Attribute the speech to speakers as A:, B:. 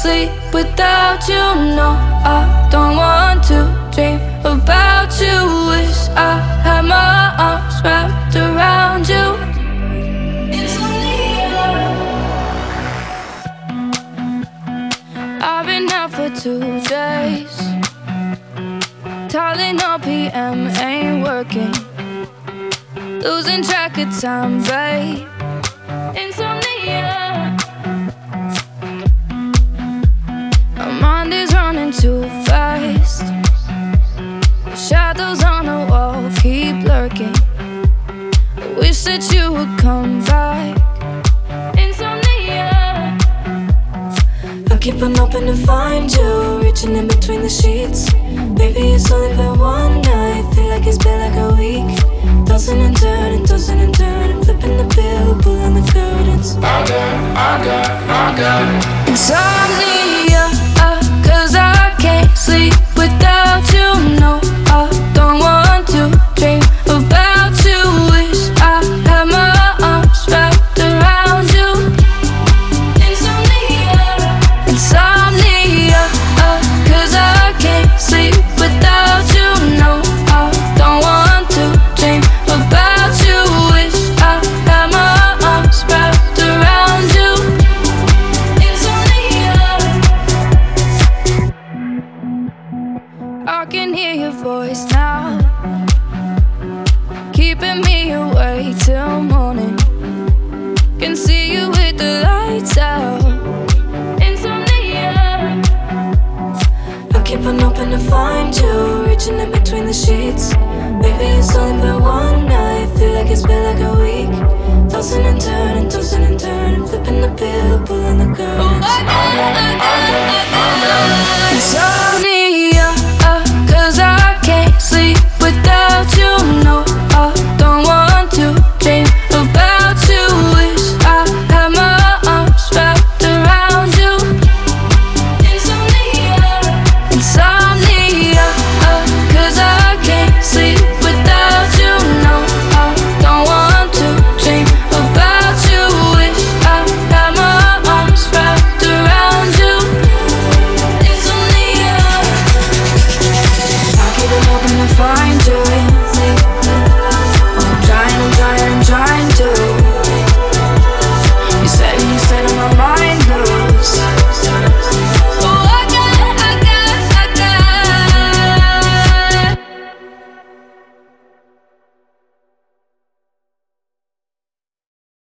A: sleep without you. No, I don't want to dream about you. Wish I had my arms wrapped around you. Insomnia. I've been out for 2 days. Tylenol PM ain't working. Losing track of time, babe. Insomnia. My mind is running too fast. The shadows on the wall keep lurking. I wish that you would come back. Insomnia. I keep on hoping to find you, reaching in between the sheets. Maybe it's only been one night, feel like it's been like a week. Tossing and turning, flipping the pillow, pulling the curtains. I got insomnia, 'cause I can't sleep without you. No, I don't want to dream about you. Wish I had my arms wrapped around you. Insomnia, 'cause I can't sleep without you. No, I don't want to dream about you. Wish I had my arms wrapped around you. Insomnia. I can hear your voice now, keeping me awake till morning. Can see you with the lights out. Keep on hoping to find you, reaching in between the sheets. Maybe it's only been one night, feel like it's been like a week. Tossing and turning.